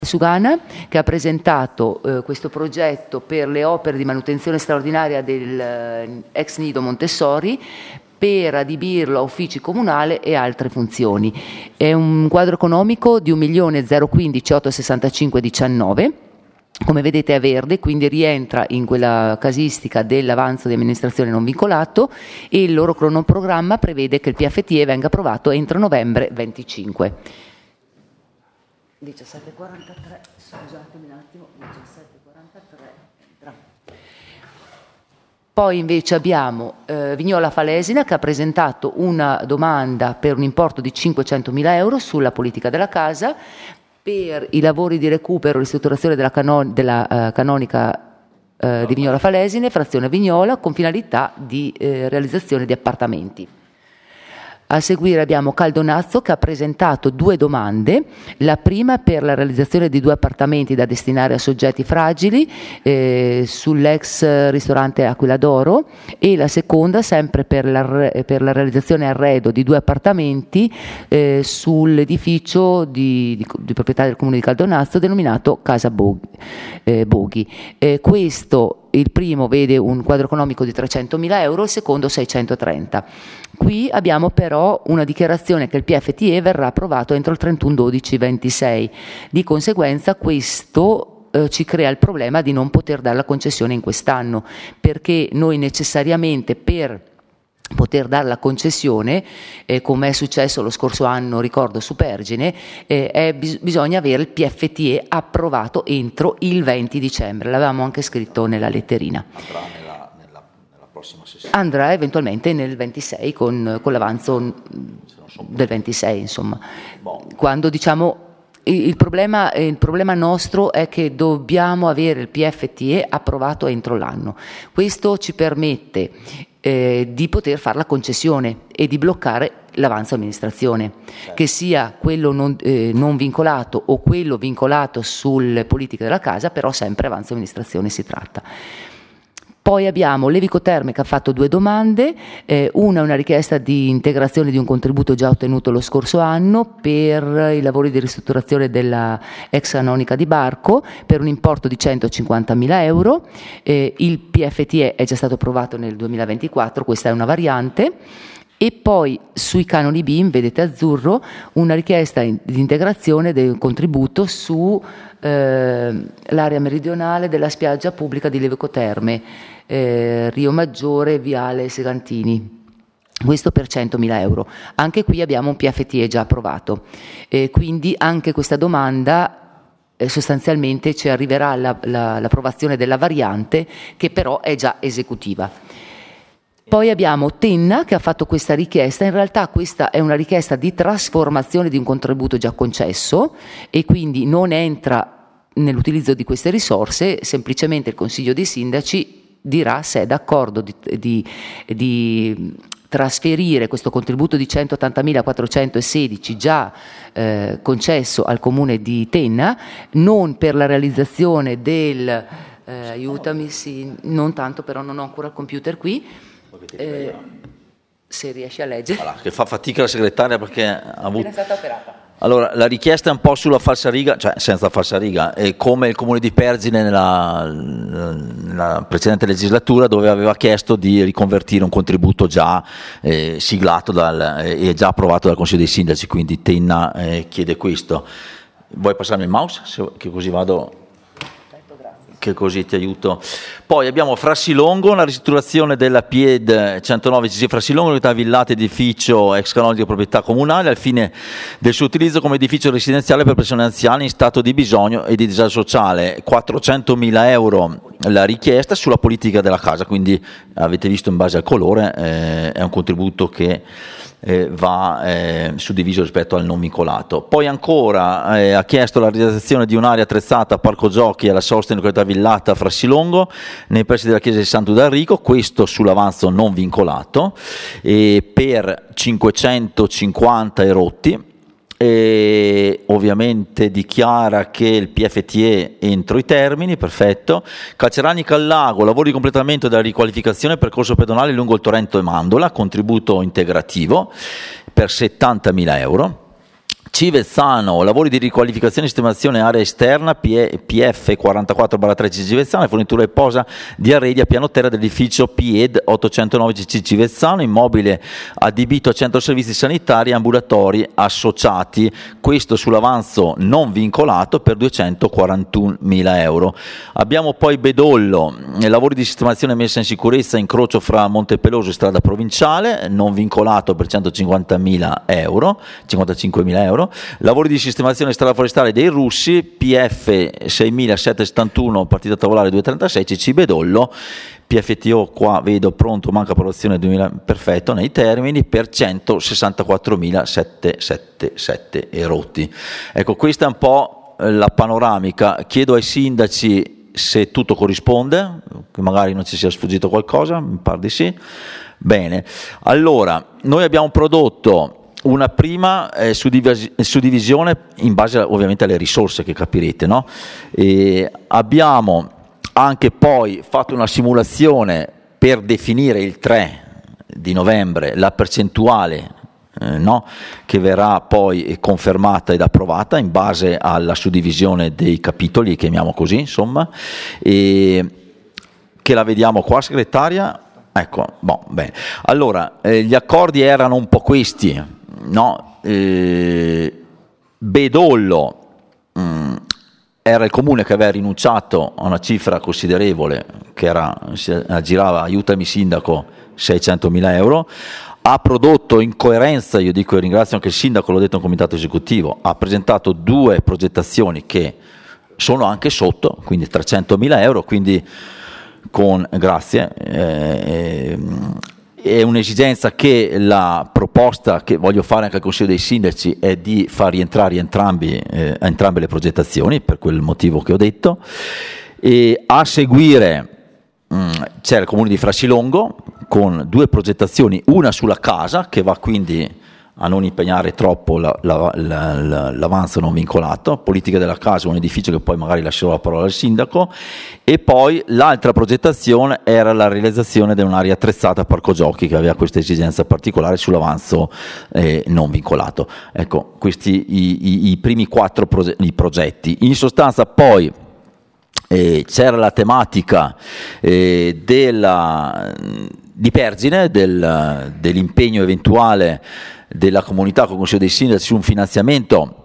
Sugana, che ha presentato questo progetto per le opere di manutenzione straordinaria del ex nido Montessori per adibirlo a uffici comunali e altre funzioni. È un quadro economico di 1.015.865,19. Come vedete è verde, quindi rientra in quella casistica dell'avanzo di amministrazione non vincolato, e il loro cronoprogramma prevede che il PFTE venga approvato entro novembre 25. 17:43, scusatemi un attimo, 17:43. Poi invece abbiamo Vignola Falesina, che ha presentato una domanda per un importo di 500.000 euro sulla politica della casa per i lavori di recupero e ristrutturazione della canonica di Vignola Falesina, frazione Vignola, con finalità di realizzazione di appartamenti. A seguire abbiamo Caldonazzo, che ha presentato 2 domande, la prima per la realizzazione di 2 appartamenti da destinare a soggetti fragili sull'ex ristorante Aquila d'Oro, e la seconda sempre per la realizzazione arredo di 2 appartamenti sull'edificio di proprietà del comune di Caldonazzo denominato Casa Boghi. Questo, il primo vede un quadro economico di 300.000 euro, il secondo 630. Qui abbiamo però una dichiarazione che il PFTE verrà approvato entro il 31/12/26. Di conseguenza questo ci crea il problema di non poter dare la concessione in quest'anno, perché noi necessariamente per poter dare la concessione, come è successo lo scorso anno, ricordo su Pergine, bisogna avere il PFTE approvato entro il 20 dicembre, l'avevamo anche scritto nella letterina. Nella prossima sessione. Andrà eventualmente nel 26 con l'avanzo del 26, insomma. Quando diciamo il problema nostro è che dobbiamo avere il PFTE approvato entro l'anno. Questo ci permette di poter fare la concessione e di bloccare l'avanzo amministrazione, che sia quello non vincolato o quello vincolato sulle politiche della casa, però sempre avanzo amministrazione si tratta. Poi abbiamo Levicoterme, che ha fatto 2 domande, una richiesta di integrazione di un contributo già ottenuto lo scorso anno per i lavori di ristrutturazione della ex canonica di Barco per un importo di 150.000 euro. Il PFTE è già stato approvato nel 2024, questa è una variante. E poi sui canoni BIM, vedete azzurro, una richiesta di integrazione del contributo su l'area meridionale della spiaggia pubblica di Levicoterme, Rio Maggiore, Viale Segantini. Questo per 100.000 euro. Anche qui abbiamo un PFTE già approvato, quindi anche questa domanda sostanzialmente ci arriverà l'approvazione della variante, che però è già esecutiva. Poi abbiamo Tenna, che ha fatto questa richiesta. In realtà questa è una richiesta di trasformazione di un contributo già concesso e quindi non entra nell'utilizzo di queste risorse, semplicemente il Consiglio dei Sindaci dirà se è d'accordo di trasferire questo contributo di 180.416 già concesso al Comune di Tenna, non per la realizzazione del... aiutami, sì, non tanto, però non ho ancora il computer qui. Se riesci a leggere. Voilà, che fa fatica la segretaria perché ha avuto... È stata operata. Allora, la richiesta è un po' sulla falsariga, cioè senza falsariga, è come il Comune di Pergine nella precedente legislatura, dove aveva chiesto di riconvertire un contributo già siglato e già approvato dal Consiglio dei Sindaci, quindi Tenna chiede questo. Vuoi passarmi il mouse? Che così vado... che così ti aiuto. Poi abbiamo Frassilongo, la ristrutturazione della PIED 109 CC Frassilongo, unità villate edificio ex canonica di proprietà comunale, al fine del suo utilizzo come edificio residenziale per persone anziane in stato di bisogno e di disagio sociale. 400.000 euro la richiesta sulla politica della casa, quindi avete visto in base al colore è un contributo che va suddiviso rispetto al non vincolato. Poi ancora ha chiesto la realizzazione di un'area attrezzata a parco giochi alla sosta in località villata Frassilongo nei pressi della chiesa di Sant'Udarrico, questo sull'avanzo non vincolato, per 550 erotti. E ovviamente dichiara che il PFTE entro i termini, perfetto. Calceranica al Lago, lavori di completamento della riqualificazione percorso pedonale lungo il Torrento e Mandola, contributo integrativo per 70.000 euro. Civezzano, lavori di riqualificazione e sistemazione area esterna, PF 44/3 Civezzano, fornitura e posa di arredi a piano terra dell'edificio PIED 809 CC Civezzano, immobile adibito a centro servizi sanitari e ambulatori associati, questo sull'avanzo non vincolato per 241.000 euro. Abbiamo poi Bedollo, lavori di sistemazione e messa in sicurezza, incrocio fra Montepeloso e strada provinciale, non vincolato per 150.000 euro, 55.000 euro. Lavori di sistemazione strada forestale dei Russi, PF 6771, partita tavolare 236, CC Bedollo, PFTO qua vedo pronto, manca approvazione 2000, perfetto nei termini, per 164.777 erotti. Ecco, questa è un po' la panoramica. Chiedo ai sindaci se tutto corrisponde, che magari non ci sia sfuggito qualcosa, mi pare di sì. Bene, allora noi abbiamo prodotto una prima suddivisione in base ovviamente alle risorse che capirete, no? E abbiamo anche poi fatto una simulazione per definire il 3 di novembre la percentuale no? Che verrà poi confermata ed approvata in base alla suddivisione dei capitoli, chiamiamo così, insomma, e che la vediamo qua, segretaria. Ecco, bene. Allora, gli accordi erano un po' questi. No, Bedollo era il comune che aveva rinunciato a una cifra considerevole che aggirava, aiutami sindaco, 600.000 euro, ha prodotto in coerenza, io dico e ringrazio anche il sindaco, l'ho detto in comitato esecutivo, ha presentato 2 progettazioni che sono anche sotto, quindi 300.000 euro, quindi grazie, è un'esigenza che la proposta che voglio fare anche al Consiglio dei Sindaci è di far rientrare entrambe le progettazioni, per quel motivo che ho detto. E a seguire c'era il Comune di Frasilongo con 2 progettazioni, una sulla casa che va quindi a non impegnare troppo l'avanzo non vincolato, politica della casa, un edificio che poi magari lascerò la parola al sindaco, e poi l'altra progettazione era la realizzazione di un'area attrezzata a parco giochi che aveva questa esigenza particolare sull'avanzo non vincolato. Ecco, questi i primi 4 progetti. In sostanza poi c'era la tematica di Pergine, dell'impegno eventuale della comunità con il Consiglio dei Sindaci su un finanziamento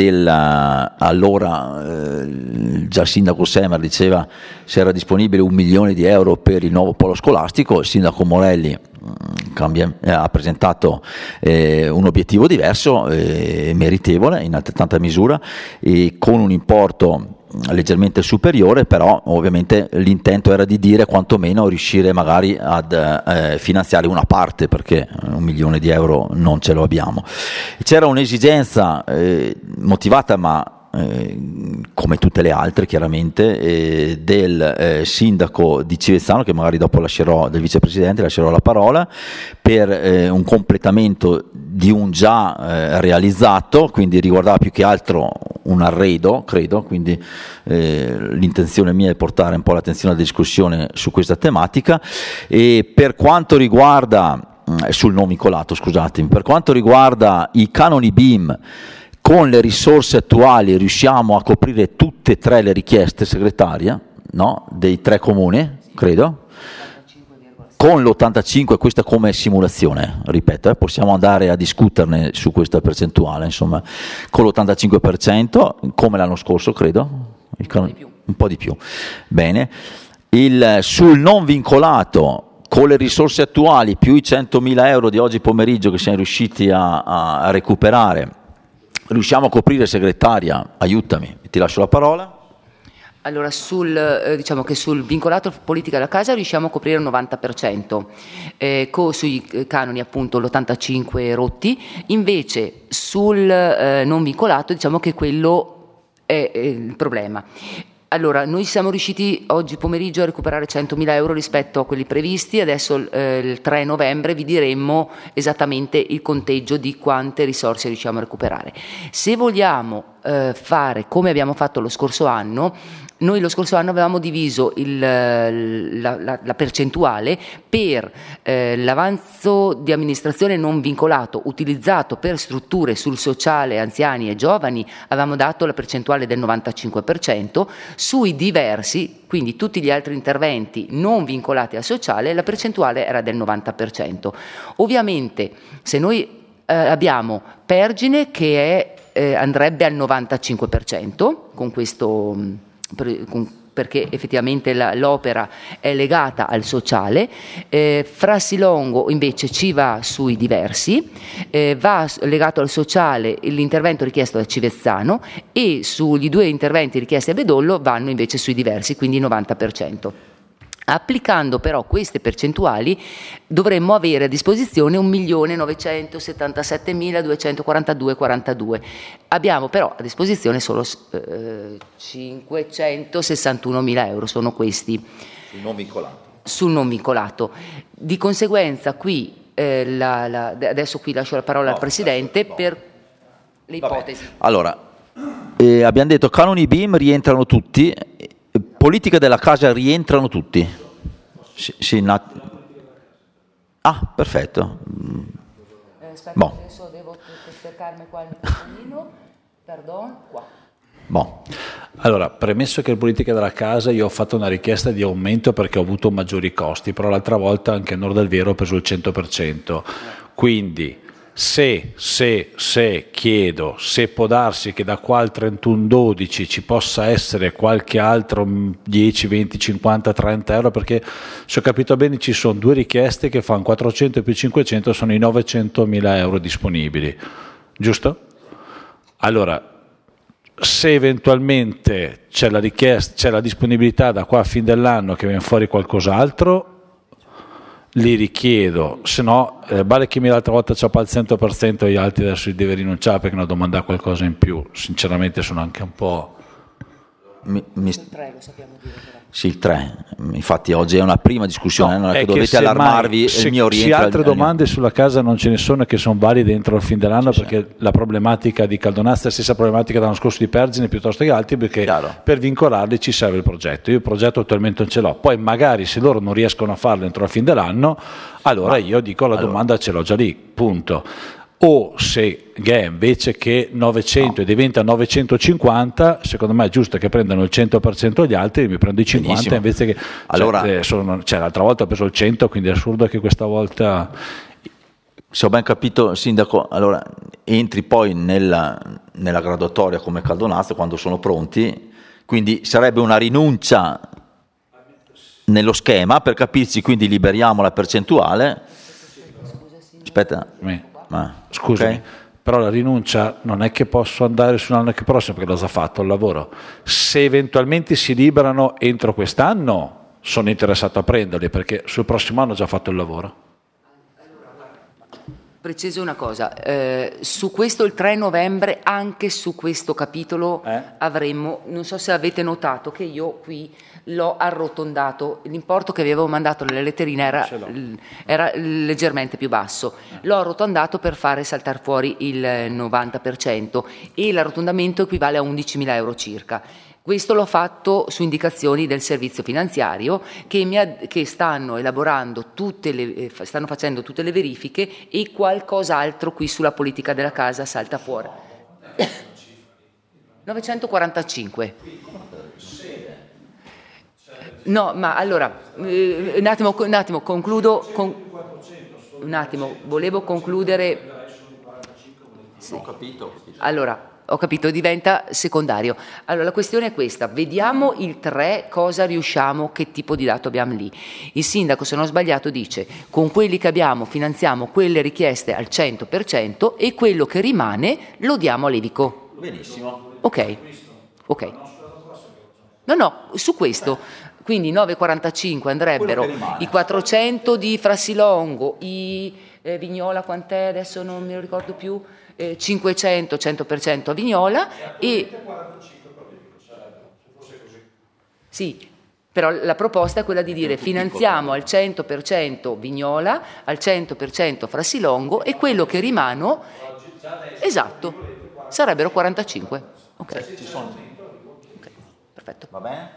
allora già il sindaco Semer diceva se era disponibile 1 milione di euro per il nuovo polo scolastico, il sindaco Morelli ha presentato un obiettivo diverso, meritevole in altrettanta misura e con un importo leggermente superiore, però ovviamente l'intento era di dire quantomeno riuscire magari ad finanziare una parte, perché 1 milione di euro non ce lo abbiamo. C'era un'esigenza motivata ma come tutte le altre chiaramente del sindaco di Civezzano, che magari dopo del vicepresidente lascerò la parola, per un completamento di un già realizzato, quindi riguardava più che altro un arredo, credo, quindi l'intenzione mia è portare un po' l'attenzione alla discussione su questa tematica. E per quanto riguarda sul non vincolato, scusatemi, per quanto riguarda i canoni BIM, con le risorse attuali riusciamo a coprire tutte e 3 le richieste, segretaria, no? Dei 3 comuni, credo. Con l'85, questa come simulazione, ripeto, possiamo andare a discuterne su questa percentuale, insomma, con l'85%, come l'anno scorso, credo, un po' di più. Bene, sul non vincolato, con le risorse attuali, più i 100.000 euro di oggi pomeriggio che siamo riusciti a recuperare, riusciamo a coprire, segretaria, aiutami, ti lascio la parola. Allora, diciamo che sul vincolato politica della casa riusciamo a coprire il 90%, sui canoni appunto l'85 rotti, invece sul non vincolato diciamo che quello è il problema. Allora, noi siamo riusciti oggi pomeriggio a recuperare 100.000 euro rispetto a quelli previsti, adesso il 3 novembre vi diremmo esattamente il conteggio di quante risorse riusciamo a recuperare. Se vogliamo fare come abbiamo fatto lo scorso anno, noi lo scorso anno avevamo diviso la percentuale per l'avanzo di amministrazione non vincolato utilizzato per strutture sul sociale, anziani e giovani, avevamo dato la percentuale del 95%, sui diversi, quindi tutti gli altri interventi non vincolati al sociale, la percentuale era del 90%. Ovviamente se noi abbiamo Pergine che andrebbe al 95% con questo... perché effettivamente l'opera è legata al sociale, Frassilongo invece ci va sui diversi, va legato al sociale l'intervento richiesto da Civezzano e sugli 2 interventi richiesti a Bedollo vanno invece sui diversi, quindi 90%. Applicando però queste percentuali dovremmo avere a disposizione 1.977.242,42. Abbiamo però a disposizione solo 561.000 euro, sono questi. Sul non vincolato. Sul non vincolato. Di conseguenza qui, adesso qui lascio la parola al Presidente per le ipotesi. Allora, abbiamo detto canoni BIM rientrano tutti. Politica della casa rientrano tutti? Perfetto. Aspetta, adesso devo cercarmi qua il microfonino. Pardon, qua. Allora, premesso che in politica della casa io ho fatto una richiesta di aumento perché ho avuto maggiori costi, però l'altra volta anche a Nord del Vero ho preso il 100%. Quindi se chiedo, se può darsi che da qua al 31/12 ci possa essere qualche altro 10, 20, 50, 30 euro, perché se ho capito bene ci sono 2 richieste che fanno 400 più 500, sono i 900.000 euro disponibili, giusto? Allora, se eventualmente c'è la richiesta, c'è la disponibilità da qua a fine dell'anno che viene fuori qualcos'altro, li richiedo, se no vale che l'altra volta c'ho al 100% e gli altri adesso li deve rinunciare perché non domanda qualcosa in più. Sinceramente sono anche un po'... Il 3 lo sappiamo dire però. Sì, il 3, infatti oggi è una prima discussione, non è che dovete allarmarvi, il mio Se rientra... altre domande sulla casa non ce ne sono che sono valide dentro il fine dell'anno, perché la problematica di Caldonazzo è la stessa problematica dell'anno scorso di Pergine piuttosto che altri, perché per vincolarli ci serve il progetto. Io il progetto attualmente non ce l'ho, poi magari se loro non riescono a farlo entro la fine dell'anno, allora io dico domanda ce l'ho già lì, punto. O se invece che 900 diventa 950, secondo me è giusto che prendano il 100% gli altri e mi prendo i 50. Benissimo. Invece che l'altra volta ho preso il 100, quindi è assurdo che questa volta, se ho ben capito sindaco, allora entri poi nella graduatoria come Caldonazzo quando sono pronti, quindi sarebbe una rinuncia nello schema per capirci, quindi liberiamo la percentuale. Aspetta. Scusami, okay. Però la rinuncia non è che posso andare sull'anno che prossimo perché l'ho già fatto il lavoro. Se eventualmente si liberano entro quest'anno sono interessato a prenderli, perché sul prossimo anno ho già fatto il lavoro. Preciso una cosa, su questo il 3 novembre anche su questo capitolo avremmo, non so se avete notato che io qui l'ho arrotondato, l'importo che avevo mandato nella letterina era leggermente più basso, l'ho arrotondato per fare saltare fuori il 90% e l'arrotondamento equivale a 11.000 euro circa. Questo l'ho fatto su indicazioni del servizio finanziario che stanno elaborando stanno facendo tutte le verifiche e qualcos'altro qui sulla politica della casa salta fuori. 945. No, ma allora, un attimo, concludo. Un attimo, volevo concludere. Sì. Ho capito. Allora, ho capito, diventa secondario. Allora, la questione è questa, vediamo il 3 cosa riusciamo, che tipo di dato abbiamo lì. Il sindaco, se non ho sbagliato, dice con quelli che abbiamo finanziamo quelle richieste al 100% e quello che rimane lo diamo a Levico. Benissimo. Ok. No, su questo. Quindi 9,45 andrebbero i 400 di Frassilongo, i Vignola quant'è, adesso non me lo ricordo più, 500, 100% a Vignola e... Sì, però la proposta è quella di dire finanziamo al 100% Vignola, al 100% Frassilongo e quello che rimane, esatto, sarebbero 45. Ok. Ok, perfetto. Va bene?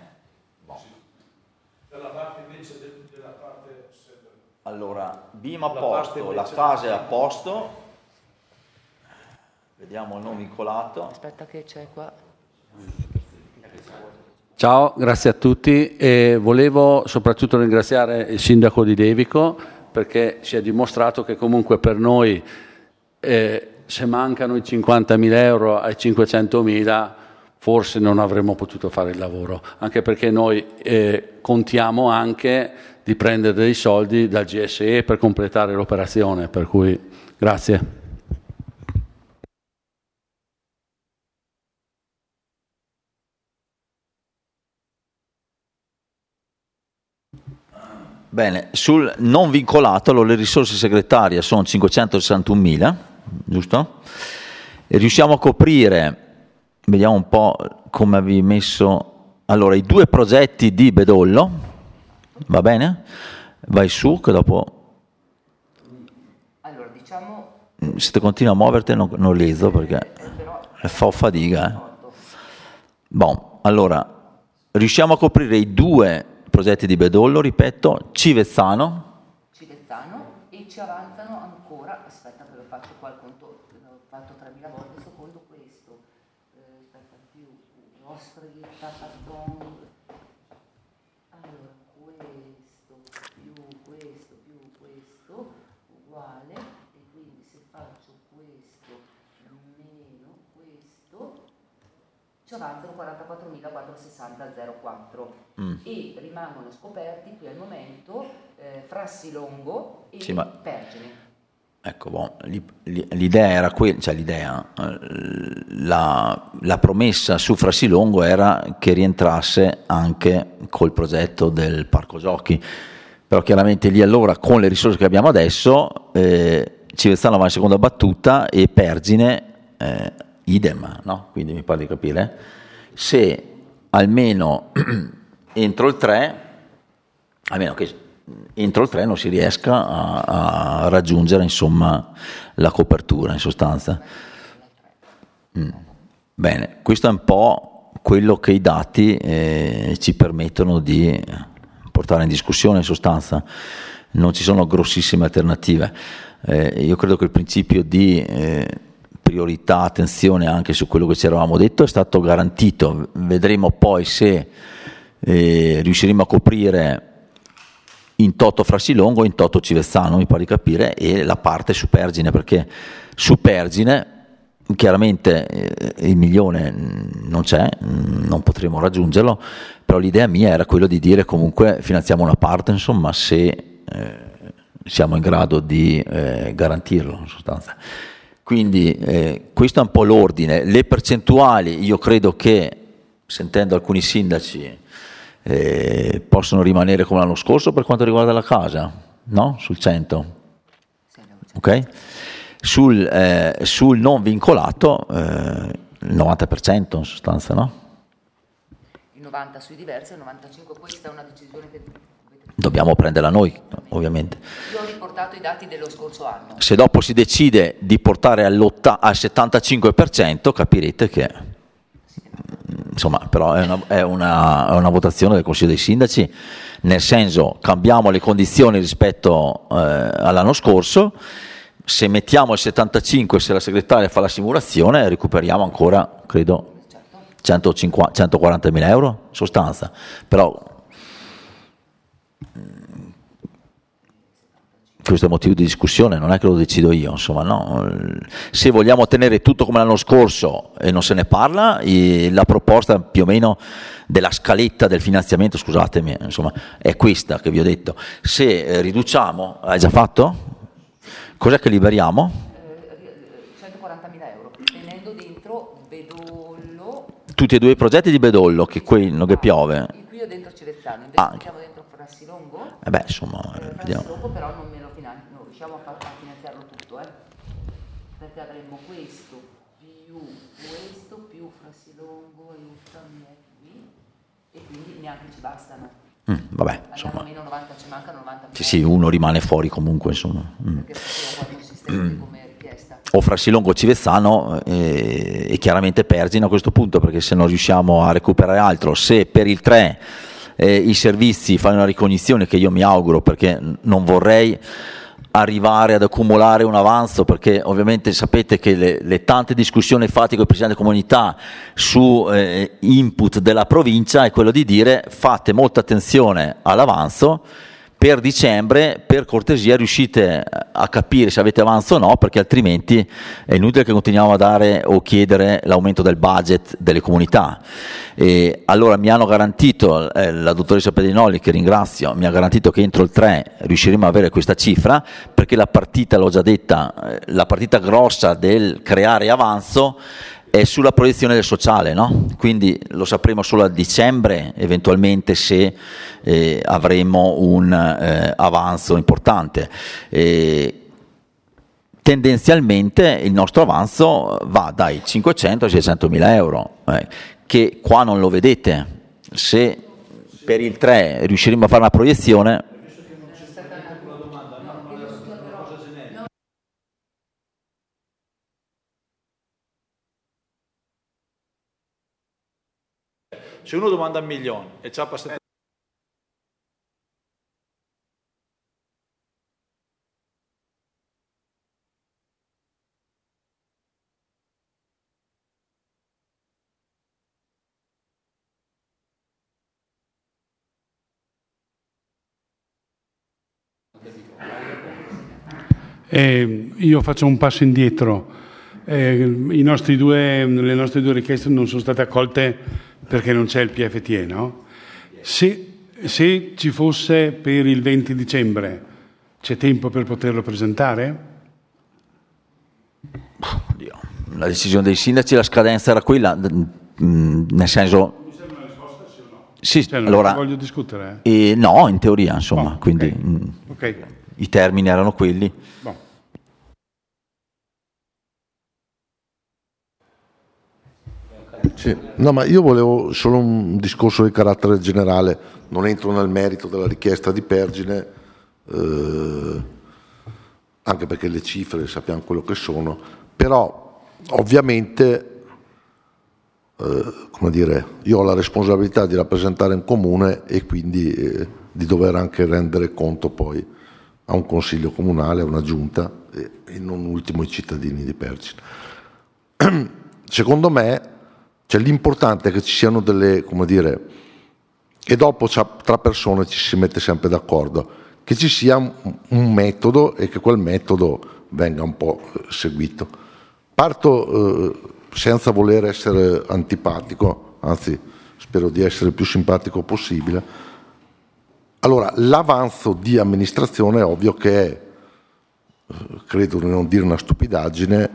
Allora, BIM a posto, la casa è a posto. Vediamo il non vincolato. Aspetta che c'è qua. Ciao, grazie a tutti e volevo soprattutto ringraziare il sindaco di Devico perché si è dimostrato che comunque per noi se mancano i 50.000 euro ai 500.000 forse non avremmo potuto fare il lavoro, anche perché noi contiamo anche di prendere dei soldi dal GSE per completare l'operazione, per cui grazie. Bene, sul non vincolato allora, le risorse segretarie sono 561.000, giusto? E riusciamo a coprire, vediamo un po' come avevi messo, allora i 2 progetti di Bedollo, va bene? Vai su che dopo... Allora, diciamo... Se te continui a muoverti non leso perché fa fatica. Bon, allora, riusciamo a coprire i 2 progetti di Bedollo, ripeto, Civezzano e ci avanzano ancora, aspetta che lo faccio qua il conto, l'ho fatto 3.000 volte secondo questo, aspetta più Ostrietta, pardon, allora questo più questo uguale e quindi se faccio questo meno questo ci avanzano 44.460,04 e rimangono scoperti qui al momento Frassilongo e Pergine. Ecco, bon, l'idea era quella, cioè la promessa su Frassilongo era che rientrasse anche col progetto del parco giochi, però chiaramente lì allora con le risorse che abbiamo adesso Civezzano va in seconda battuta e Pergine idem, no? Quindi mi pare di capire se almeno entro il 3, almeno che entro il 3 non si riesca a raggiungere insomma la copertura in sostanza. Bene, questo è un po' quello che i dati ci permettono di portare in discussione in sostanza, non ci sono grossissime alternative. Io credo che il principio di priorità, attenzione anche su quello che ci eravamo detto è stato garantito, vedremo poi se riusciremo a coprire in toto Frassilongo, in toto Civezzano, mi pare di capire, e la parte su Pergine, perché su Pergine chiaramente il milione non c'è, non potremo raggiungerlo, però l'idea mia era quella di dire comunque finanziamo una parte, insomma, se siamo in grado di garantirlo in sostanza. Quindi questo è un po' l'ordine. Le percentuali, io credo che, sentendo alcuni sindaci, possono rimanere come l'anno scorso per quanto riguarda la casa, no? Sul 100. Ok? Sul non vincolato, il 90% in sostanza, no? Il 90 sui diversi, il 95, questa è una decisione che dobbiamo prenderla noi, ovviamente. Io ho riportato i dati dello scorso anno. Se dopo si decide di portare al 75%, capirete che, insomma, però è una votazione del Consiglio dei Sindaci, nel senso cambiamo le condizioni rispetto all'anno scorso, se mettiamo il 75, se la segretaria fa la simulazione, recuperiamo ancora, credo, 140.000 euro in sostanza, però questo è motivo di discussione, non è che lo decido io, insomma, no. Se vogliamo tenere tutto come l'anno scorso e non se ne parla, la proposta più o meno della scaletta del finanziamento, scusatemi, insomma, è questa che vi ho detto. Se riduciamo, hai già fatto? Cos'è che liberiamo? 140.000 euro, tenendo dentro Bedollo. Tutti e 2 i progetti di Bedollo, che quello che piove. Qui ho dentro Civezzano, invece mettiamo dentro Frassilongo. Beh, insomma, Frassilongo però non riusciamo a finanziarlo tutto, perché avremmo questo più Frassilongo, aiutami qui, e quindi neanche ci bastano. Vabbè, insomma. Almeno 90, ci mancano 90 milioni. Sì, uno rimane fuori comunque, insomma. Perché sono consistenti come richiesta. O Frassilongo Civezzano e chiaramente Pergine a questo punto, perché se non riusciamo a recuperare altro, se per il 3 i servizi fanno una ricognizione, che io mi auguro, perché non vorrei arrivare ad accumulare un avanzo, perché ovviamente sapete che le tante discussioni fatte con il Presidente della Comunità su input della provincia è quello di dire fate molta attenzione all'avanzo, per dicembre per cortesia riuscite a capire se avete avanzo o no, perché altrimenti è inutile che continuiamo a dare o chiedere l'aumento del budget delle comunità. E allora mi hanno garantito, la dottoressa Pedrinoli, che ringrazio, mi ha garantito che entro il 3 riusciremo ad avere questa cifra, perché la partita, l'ho già detta, la partita grossa del creare avanzo è sulla proiezione del sociale, no? Quindi lo sapremo solo a dicembre eventualmente se avremo un avanzo importante. Tendenzialmente il nostro avanzo va dai 500 ai 600 mila euro, che qua non lo vedete. Se per il 3 riusciremo a fare una proiezione... Se uno domanda un milione e c'ha passato... Io faccio un passo indietro. Le nostre due richieste non sono state accolte perché non c'è il PFTE, no? Se ci fosse per il 20 dicembre, c'è tempo per poterlo presentare? Oddio, la decisione dei sindaci, la scadenza era quella, nel senso... Mi serve una risposta, sì o no? Sì, Cioè, non allora... voglio discutere. No, in teoria, insomma, quindi Okay. i termini erano quelli. Boh. Sì. No, ma io volevo solo un discorso di carattere generale, non entro nel merito della richiesta di Pergine, anche perché le cifre sappiamo quello che sono, però ovviamente, come dire, io ho la responsabilità di rappresentare un comune e quindi di dover anche rendere conto poi a un consiglio comunale, a una giunta e non ultimo i cittadini di Pergine. Secondo me l'importante è che ci siano delle, come dire, e dopo tra persone ci si mette sempre d'accordo, che ci sia un metodo e che quel metodo venga un po' seguito. Parto senza voler essere antipatico, anzi spero di essere il più simpatico possibile. Allora, l'avanzo di amministrazione è ovvio che è, credo di non dire una stupidaggine,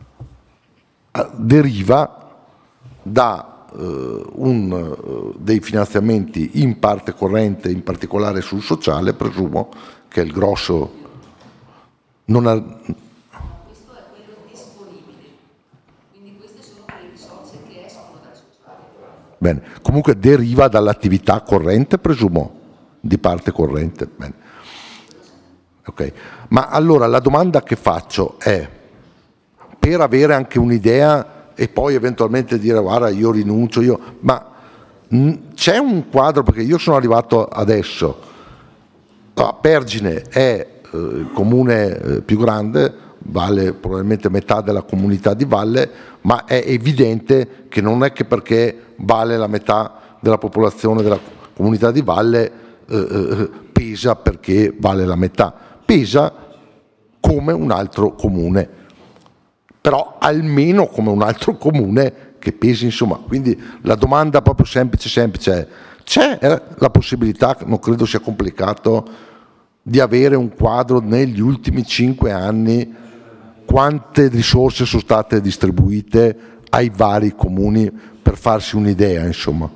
deriva da dei finanziamenti in parte corrente, in particolare sul sociale, presumo che è il grosso. Non ha... Questo è quello disponibile, quindi queste sono le risorse che escono dal sociale. Bene, comunque deriva dall'attività corrente, presumo, di parte corrente. Bene. Ok, ma allora la domanda che faccio è, per avere anche un'idea e poi eventualmente dire guarda io rinuncio, ma c'è un quadro, perché io sono arrivato adesso, Pergine è il comune più grande, vale probabilmente metà della comunità di valle, ma è evidente che non è che perché vale la metà della popolazione della comunità di valle pesa perché vale la metà, pesa come un altro comune, però almeno come un altro comune che pesi, insomma. Quindi la domanda proprio semplice è: c'è la possibilità, non credo sia complicato, di avere un quadro negli ultimi 5 anni quante risorse sono state distribuite ai vari comuni, per farsi un'idea, insomma?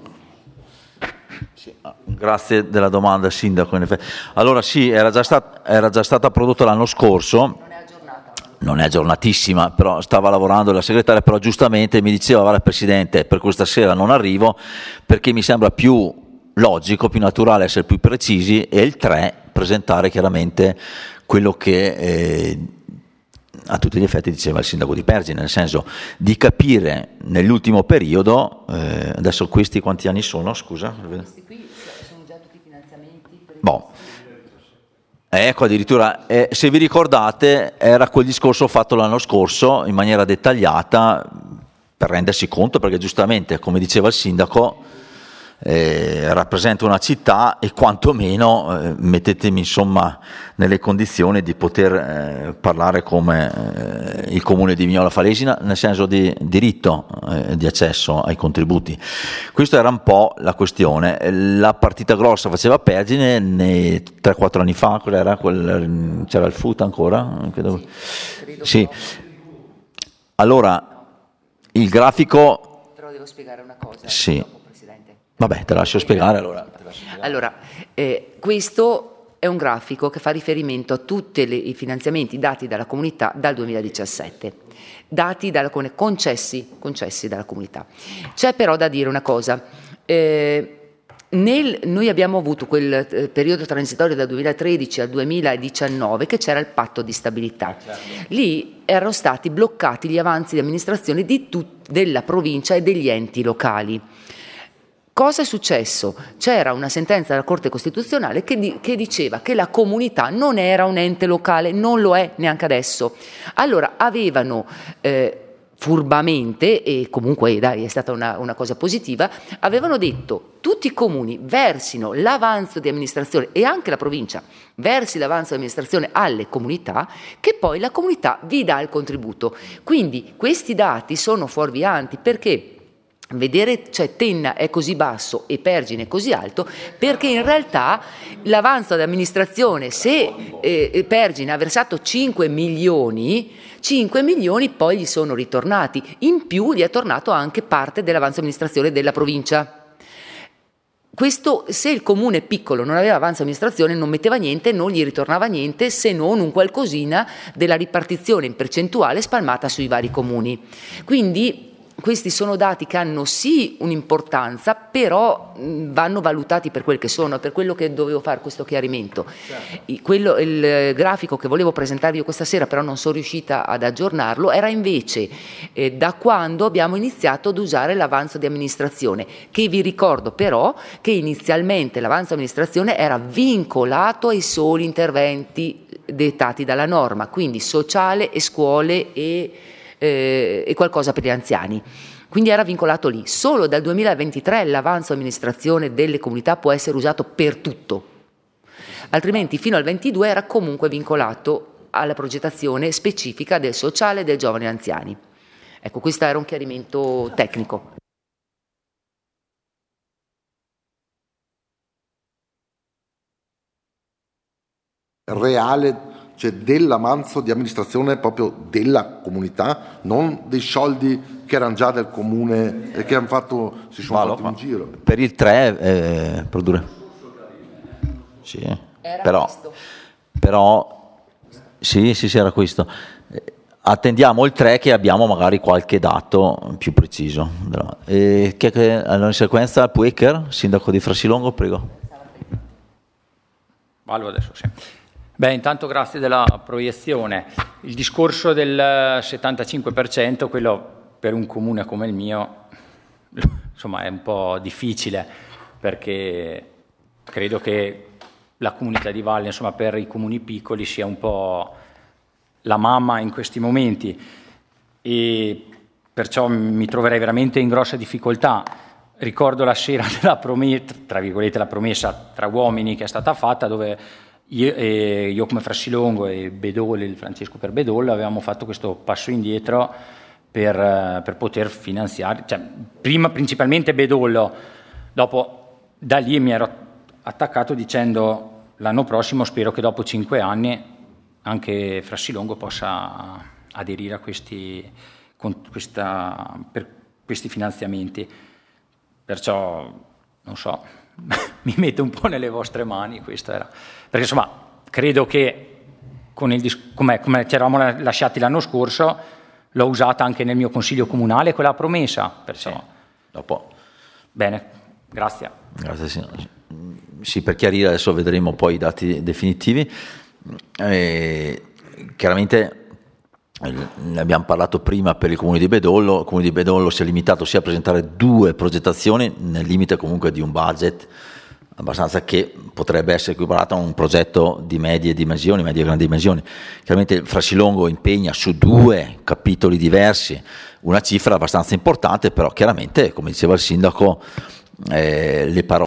Grazie della domanda, Sindaco. Allora sì, era già stata prodotta l'anno scorso. Non è aggiornatissima, però stava lavorando la segretaria, però giustamente mi diceva guarda Presidente, per questa sera non arrivo perché mi sembra più logico, più naturale essere più precisi, e il 3 presentare chiaramente quello che a tutti gli effetti diceva il sindaco di Pergine, nel senso di capire nell'ultimo periodo, adesso questi quanti anni sono, scusa? Questi qui sono già tutti finanziamenti per ecco, addirittura, se vi ricordate, era quel discorso fatto l'anno scorso in maniera dettagliata per rendersi conto, perché giustamente, come diceva il sindaco, rappresenta una città e quantomeno mettetemi insomma nelle condizioni di poter parlare come il comune di Vignola Falesina, nel senso di diritto di accesso ai contributi. Questa era un po' la questione. La partita grossa faceva Pergine 3-4 anni fa, c'era il FUT ancora? Credo sì. Allora il grafico, però devo spiegare una cosa. Sì. Vabbè, te lascio spiegare allora. Allora, questo è un grafico che fa riferimento a tutti i finanziamenti dati dalla comunità dal 2017, concessi dalla comunità. C'è però da dire una cosa. Noi abbiamo avuto quel periodo transitorio dal 2013 al 2019 che c'era il patto di stabilità. Lì erano stati bloccati gli avanzi di amministrazione della provincia e degli enti locali. Cosa è successo? C'era una sentenza della Corte Costituzionale che diceva che la comunità non era un ente locale, non lo è neanche adesso. Allora avevano furbamente, e comunque dai, è stata una cosa positiva, avevano detto tutti i comuni versino l'avanzo di amministrazione, e anche la provincia versi l'avanzo di amministrazione alle comunità, che poi la comunità vi dà il contributo. Quindi questi dati sono fuorvianti, perché vedere, cioè Tenna è così basso e Pergine è così alto, perché in realtà l'avanzo di amministrazione, se Pergine ha versato 5 milioni poi gli sono ritornati, in più gli è tornato anche parte dell'avanzo di amministrazione della provincia. Questo, se il comune piccolo non aveva avanzo amministrazione, non metteva niente, non gli ritornava niente, se non un qualcosina della ripartizione in percentuale spalmata sui vari comuni. Quindi questi sono dati che hanno sì un'importanza, però vanno valutati per quel che sono, per quello che dovevo fare questo chiarimento. Il grafico che volevo presentarvi io questa sera, però non sono riuscita ad aggiornarlo, era invece da quando abbiamo iniziato ad usare l'avanzo di amministrazione, che vi ricordo però che inizialmente l'avanzo di amministrazione era vincolato ai soli interventi dettati dalla norma, quindi sociale e scuole e qualcosa per gli anziani, quindi era vincolato lì. Solo dal 2023 l'avanzo amministrazione delle comunità può essere usato per tutto, altrimenti fino al 22 era comunque vincolato alla progettazione specifica del sociale, del giovani e anziani. Ecco, questo era un chiarimento tecnico. Reale, cioè dell'avanzo di amministrazione proprio della comunità, non dei soldi che erano già del comune e che si sono fatti un giro. Per il 3 produrre. Sì, però sì, era questo. Attendiamo il 3 che abbiamo magari qualche dato più preciso. Allora in sequenza Puecher, sindaco di Frassilongo, prego. Vallo adesso, sì. Beh, intanto grazie della proiezione. Il discorso del 75%, quello per un comune come il mio, insomma, è un po' difficile, perché credo che la comunità di valle, insomma, per i comuni piccoli sia un po' la mamma in questi momenti, e perciò mi troverei veramente in grossa difficoltà. Ricordo la sera della promessa, tra virgolette la promessa tra uomini che è stata fatta, dove io come Frassilongo e Bedol, il Francesco per Bedol, avevamo fatto questo passo indietro per poter finanziare, cioè, prima principalmente Bedollo, dopo da lì mi ero attaccato dicendo l'anno prossimo spero che dopo 5 anni anche Frassilongo possa aderire a per questi finanziamenti. Perciò, non so, mi metto un po' nelle vostre mani, questo era. Perché insomma, credo che come ci eravamo lasciati l'anno scorso, l'ho usata anche nel mio consiglio comunale quella promessa, perciò. Sì. Dopo. Bene, Grazie. Grazie signore. Sì, per chiarire adesso vedremo poi i dati definitivi. Chiaramente ne abbiamo parlato prima per il Comune di Bedollo. Il Comune di Bedollo si è limitato sia a presentare 2 progettazioni nel limite comunque di un budget abbastanza che potrebbe essere equiparato a un progetto di medie e grandi dimensioni. Chiaramente il Frasilongo impegna su 2 capitoli diversi una cifra abbastanza importante, però chiaramente, come diceva il sindaco, le parole